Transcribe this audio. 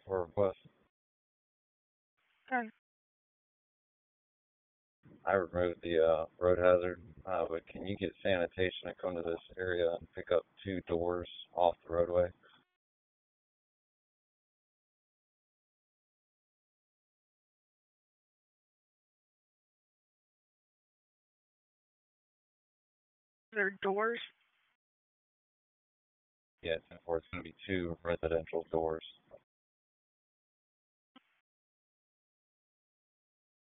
for a request. Okay. I removed the road hazard, but can you get sanitation to come to this area and pick up 2 doors off the roadway? Their doors. Yeah, it's going to be 2 residential doors.